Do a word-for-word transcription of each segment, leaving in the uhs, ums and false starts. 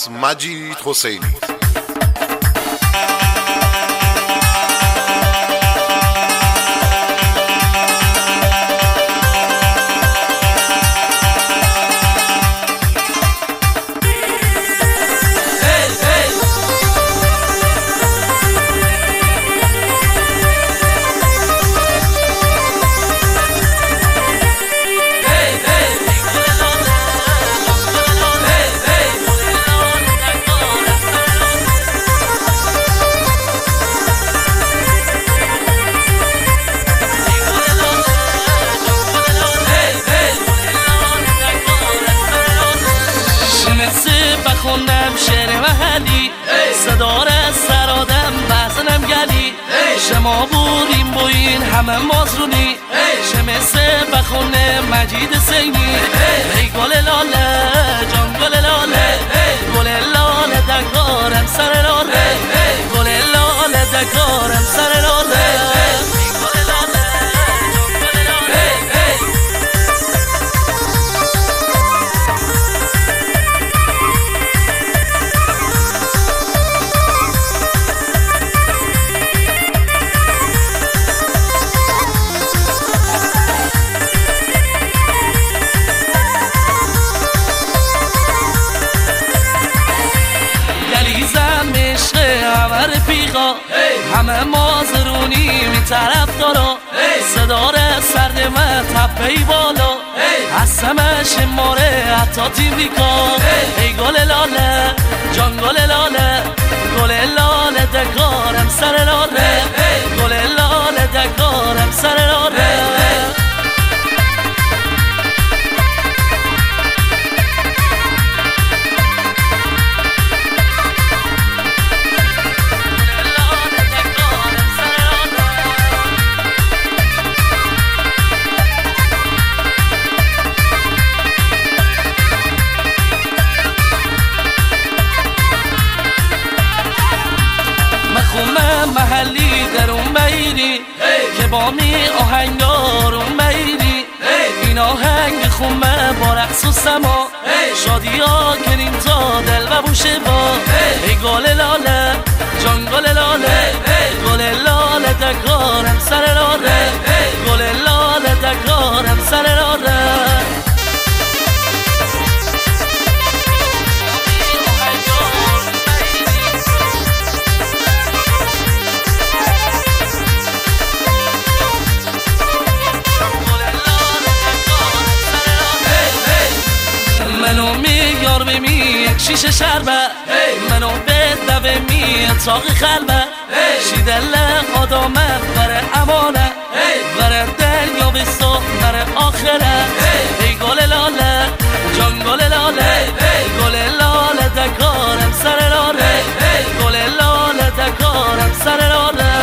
از مجید حسینی. بخونم شعر محلی صدا را سرادم بزنم گلی شما بوریم بوین همه مازرونی شمسه بخونه مجید حسینی ای گل لاله جان گل لاله گل لاله دکارم سر لاله گل لاله دکارم سر لاله رفیقا همه مازرونی می طرف دارا صدا را سرد من تپهی بالا هستم شماره حتی تیمریکا ای گل لاله جان گل لاله گل لاله دکارم سر لاله گل لاله دکارم سر لاله محلی در اون بیری که با می آهنگار اون بیری این آهنگ خونه با رقص و سما شادی ها کنیم تا دل و بوشه با ای گل لاله جان گل لاله گل لاله دکارم سر لاله گل لاله دکارم سر لاله منو میار بمی یک شیشه شربت منو به دوه می اتاق خلبت شیدل آدامه بره امانه بره دنیا بستو بره آخره ای گل لاله جان گل لاله گل لاله دکارم سر لاله گل لاله دکارم سر لاله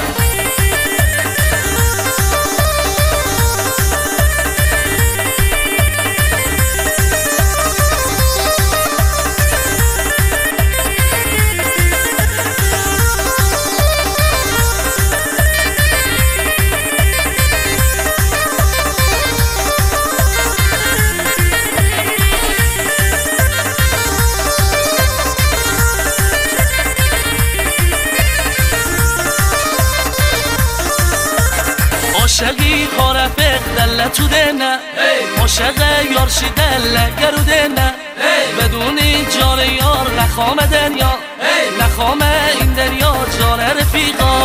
عاشقی خارفق دل تو دنه عاشق یارشی دل گرو دنه بدونی جان یار نخوام دنیا نخوام این دنیا جان رفیقا